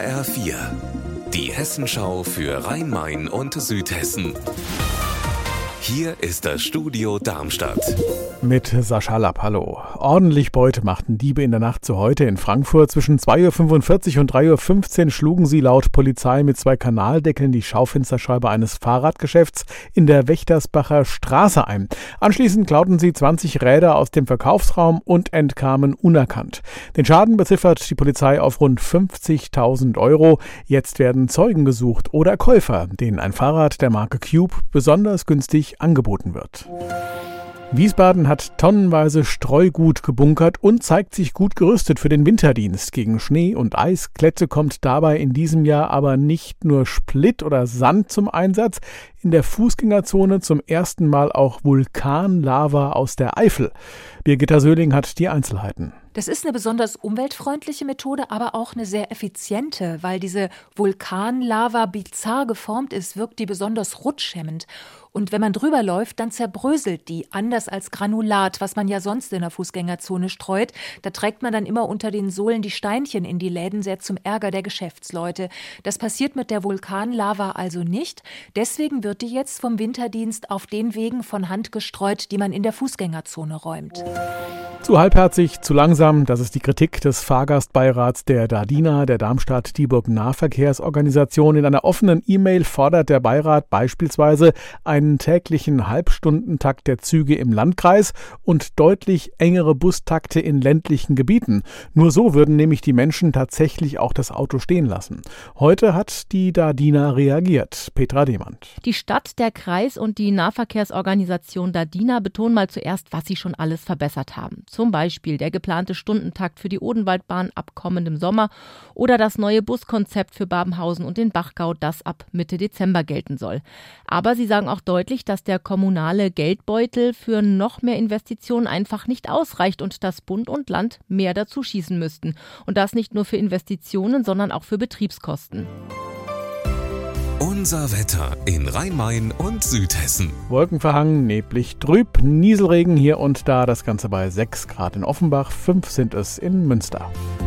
HR4, die Hessenschau für Rhein-Main und Südhessen. Hier ist das Studio Darmstadt. Mit Sascha Lapp, hallo. Ordentlich Beute machten Diebe in der Nacht zu heute in Frankfurt. Zwischen 2.45 Uhr und 3.15 Uhr schlugen sie laut Polizei mit 2 Kanaldeckeln die Schaufensterscheibe eines Fahrradgeschäfts in der Wächtersbacher Straße ein. Anschließend klauten sie 20 Räder aus dem Verkaufsraum und entkamen unerkannt. Den Schaden beziffert die Polizei auf rund 50.000 Euro. Jetzt werden Zeugen gesucht oder Käufer, denen ein Fahrrad der Marke Cube besonders günstig angeboten wird. Wiesbaden hat tonnenweise Streugut gebunkert und zeigt sich gut gerüstet für den Winterdienst. Gegen Schnee und Eisklette kommt dabei in diesem Jahr aber nicht nur Split oder Sand zum Einsatz. In der Fußgängerzone zum ersten Mal auch Vulkanlava aus der Eifel. Birgitta Söhling hat die Einzelheiten. Das ist eine besonders umweltfreundliche Methode, aber auch eine sehr effiziente, weil diese Vulkanlava bizarr geformt ist, wirkt die besonders rutschhemmend. Und wenn man drüber läuft, dann zerbröselt die, anders als Granulat, was man ja sonst in der Fußgängerzone streut. Da trägt man dann immer unter den Sohlen die Steinchen in die Läden, sehr zum Ärger der Geschäftsleute. Das passiert mit der Vulkanlava also nicht. Deswegen wird die jetzt vom Winterdienst auf den Wegen von Hand gestreut, die man in der Fußgängerzone räumt. Zu halbherzig, zu langsam, das ist die Kritik des Fahrgastbeirats der DADINA, der Darmstadt-Dieburg-Nahverkehrsorganisation. In einer offenen E-Mail fordert der Beirat beispielsweise einen täglichen Halbstundentakt der Züge im Landkreis und deutlich engere Bustakte in ländlichen Gebieten. Nur so würden nämlich die Menschen tatsächlich auch das Auto stehen lassen. Heute hat die DADINA reagiert. Petra Demand. Die Stadt, der Kreis und die Nahverkehrsorganisation DADINA betonen mal zuerst, was sie schon alles verbessert haben. Zum Beispiel der geplante Stundentakt für die Odenwaldbahn ab kommendem Sommer oder das neue Buskonzept für Babenhausen und den Bachgau, das ab Mitte Dezember gelten soll. Aber sie sagen auch deutlich, dass der kommunale Geldbeutel für noch mehr Investitionen einfach nicht ausreicht und dass Bund und Land mehr dazu schießen müssten. Und das nicht nur für Investitionen, sondern auch für Betriebskosten. Unser Wetter in Rhein-Main und Südhessen. Wolkenverhangen, neblig, trüb, Nieselregen hier und da, das Ganze bei 6 Grad in Offenbach, 5 sind es in Münster.